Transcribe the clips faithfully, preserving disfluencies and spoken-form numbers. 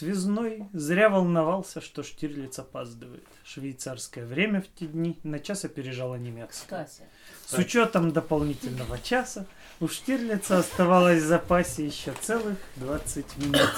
Связной зря волновался, что Штирлиц опаздывает. Швейцарское время в те дни на час опережало немецкое. С учетом дополнительного часа у Штирлица оставалось в запасе еще целых двадцать минут.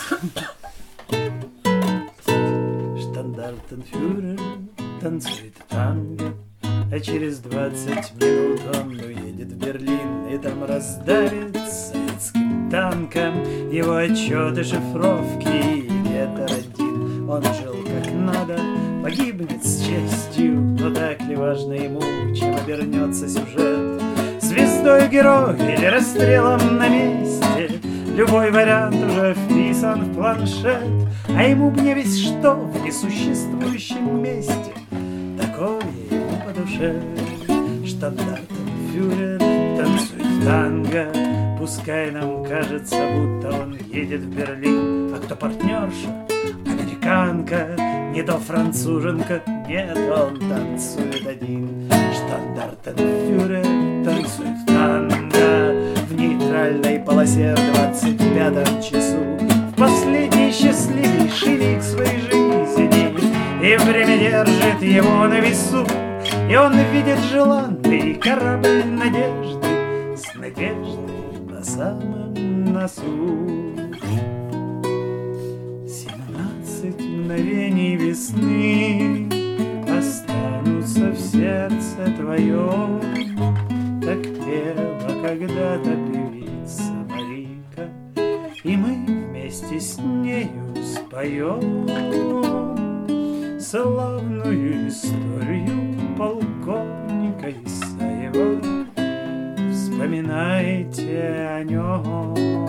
Штандартенфюрер танцует танго, а через двадцать минут он уедет в Берлин и там раздавит советским танком его отчеты, шифровки. Ветер один, он жил как надо, погибнет с честью, но так ли важно ему, чем обернется сюжет? Звездой герой или расстрелом на месте? Любой вариант уже вписан в планшет, а ему б не весь что в несуществующем месте. Такое ему по душе. Штандартенфюрер танцует танго, пускай нам кажется, будто он едет в Берлин. А кто партнерша? Американка, не то француженка, нет, он танцует один. Штандартенфюрер танцует танго в нейтральной полосе в двадцать пятом часу, в последний счастливейший миг своей жизни, и время держит его на весу, и он видит желанный корабль надежды с надеждой на самом носу. Семнадцать мгновений весны останутся в сердце твоем, так пела когда-то певица Марика, и мы вместе с нею споем славную историю полковника Исаева. Вспоминайте о нем.